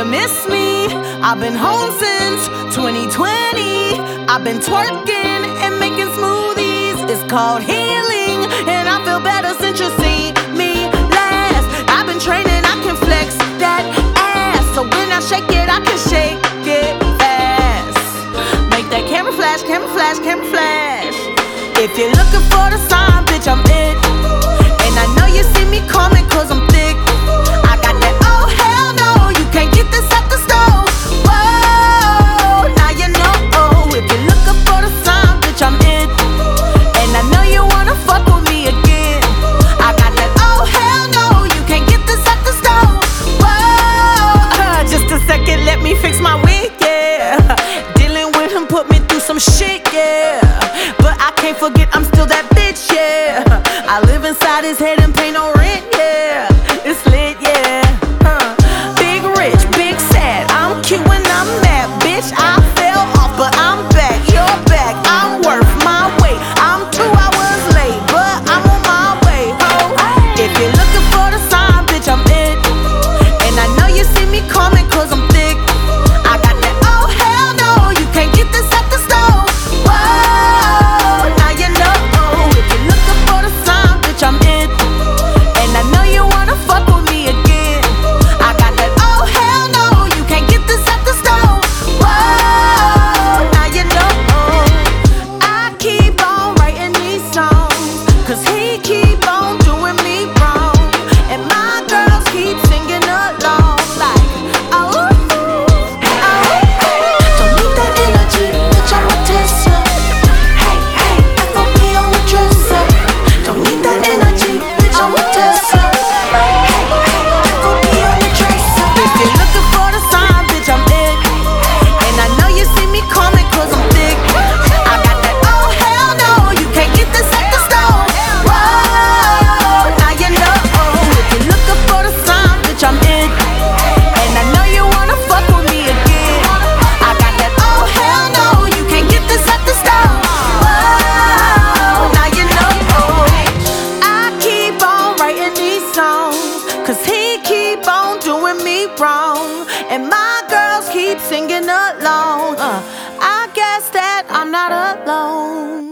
you miss me? I've been home since 2020. I've been twerking and making smoothies. It's called healing, and I feel better since you see me last. I've been training, I can flex that ass, so when I shake it, I can shake it fast. Make that camera flash, camera flash, camera flash. If you're looking for the sign, bitch, I'm it. And I know you see me coming, cause I'm thick. I got that, oh hell no, you can't get this out the stove. Whoa, now you know. If you're looking for the sign, bitch, I'm it. And I know you wanna fuck with me again. I got that, oh hell no, you can't get this out the stove. Whoa, just a second, let me fix my wig, yeah. Dealing with him put me through some shit, yeah. But I can't forget I'm still that bitch, yeah. I live inside his head and pay no rent, yeah. It's lit, yeah. Big rich, big sad. I'm cute when I'm mad, bitch. I fell off, but I'm back. You're back. I'm worth my weight. I'm 2 hours late, but I'm on my way home. If you're looking for the sign, bitch, I'm it. And I know you see me coming, cause I'm thick. I got that, oh hell no, you can't get this out the stove. Whoa, now you know. If you're looking for the sign, bitch, I'm it. And I know you wanna fuck with me again. I got that, oh hell no, you can't get this out the stove. Whoa, now you know. I keep on writing these songs, cause he keep on doing me wrong. And my girls keep singing along like, oh, Don't need that energy, bitch, I'm a Tesla. Hey, hey, FOB on the dresser. Don't need that energy, bitch, I'm a Tesla. Hey, hey, FOB on the dresser. if you're looking for the sign, bitch, I'm it. And I know you see me coming, cause I'm thick. I got that, oh hell no, you can't get this out the stove. Whoa, now you know. If you're looking for the sign, bitch, I'm it. And I know you wanna fuck with me again. I got that, oh hell no, you can't get this out the stove. Whoa, now you know. I keep on writing these songs, cause he keep on doing me wrong. And my girls keep singing along. I guess that I'm not alone.